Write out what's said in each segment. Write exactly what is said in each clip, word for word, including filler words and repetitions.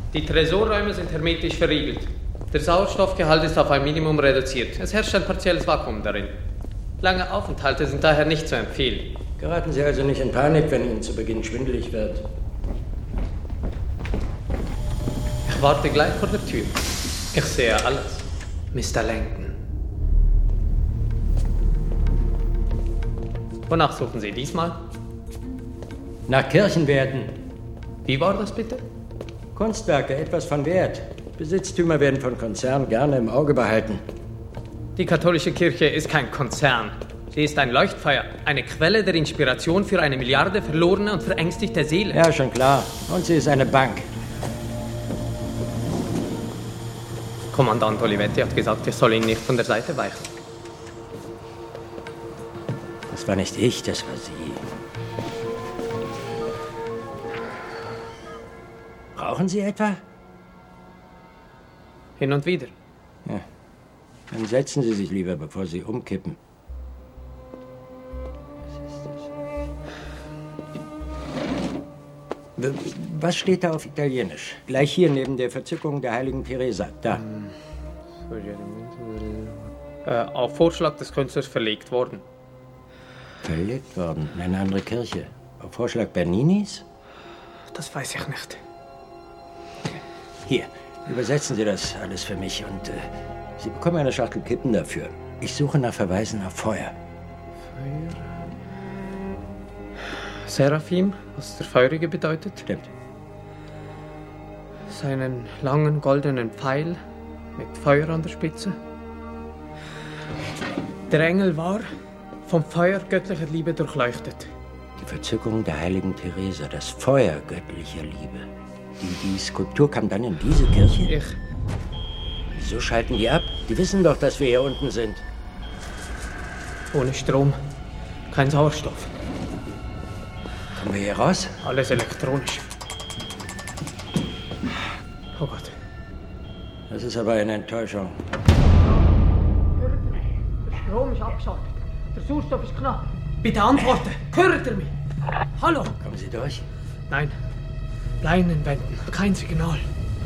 Die Tresorräume sind hermetisch verriegelt. Der Sauerstoffgehalt ist auf ein Minimum reduziert. Es herrscht ein partielles Vakuum darin. Lange Aufenthalte sind daher nicht zu empfehlen. Geraten Sie also nicht in Panik, wenn Ihnen zu Beginn schwindelig wird. Ich warte gleich vor der Tür. Ich sehe alles, Mister Langton. Wonach suchen Sie diesmal? Nach Kirchenwerten. Wie war das bitte? Kunstwerke, etwas von Wert. Besitztümer werden von Konzernen gerne im Auge behalten. Die katholische Kirche ist kein Konzern. Sie ist ein Leuchtfeuer, eine Quelle der Inspiration für eine Milliarde verlorene und verängstigte Seelen. Ja, schon klar. Und sie ist eine Bank. Kommandant Olivetti hat gesagt, ich soll ihn nicht von der Seite weichen. Das war nicht ich, das war Sie. Brauchen Sie etwa? Hin und wieder. Ja. Dann setzen Sie sich lieber, bevor Sie umkippen. Was ist das? Was steht da auf Italienisch? Gleich hier neben der Verzückung der heiligen Theresa. Da. Äh, auf Vorschlag des Künstlers verlegt worden. Verlegt worden? In eine andere Kirche? Auf Vorschlag Berninis? Das weiß ich nicht. Hier, übersetzen Sie das alles für mich und äh, Sie bekommen eine Schachtel Kippen dafür. Ich suche nach Verweisen auf Feuer. Feuer. Seraphim, was der Feurige bedeutet. Stimmt. Seinen langen goldenen Pfeil mit Feuer an der Spitze. Der Engel war vom Feuer göttlicher Liebe durchleuchtet. Die Verzückung der heiligen Theresa, das Feuer göttlicher Liebe. Die, die Skulptur kam dann in diese Kirche? Ich. Wieso schalten die ab? Die wissen doch, dass wir hier unten sind. Ohne Strom, kein Sauerstoff. Kommen wir hier raus? Alles elektronisch. Oh Gott. Das ist aber eine Enttäuschung. Der Strom ist abgeschaltet. Der Sauerstoff ist knapp. Bitte antworten. Hört ihr mich? Hallo? Kommen Sie durch? Nein. Leinenwänden. Kein Signal.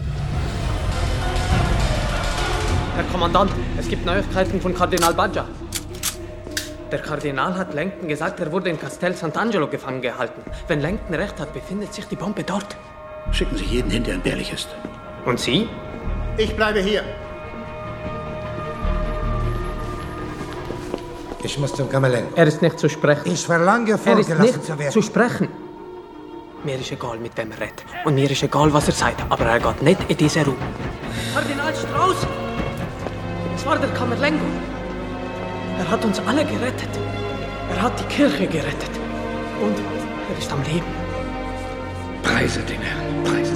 Herr Kommandant, es gibt Neuigkeiten von Kardinal Baggia. Der Kardinal hat Langton gesagt, er wurde in Castel Sant'Angelo gefangen gehalten. Wenn Langton recht hat, befindet sich die Bombe dort. Schicken Sie jeden hin, der entbehrlich ist. Und Sie? Ich bleibe hier. Ich muss zum Kammerlängen. Er ist nicht zu sprechen. Ich verlange, Er ist vorgelassen nicht zu werden. zu sprechen. Mir ist egal, mit wem er redet. Und mir ist egal, was er sagt. Aber er geht nicht in diesen Raum. Kardinal Strauß! Es war der Camerlengo. Er hat uns alle gerettet. Er hat die Kirche gerettet. Und er ist am Leben. Preise den Herrn, preise.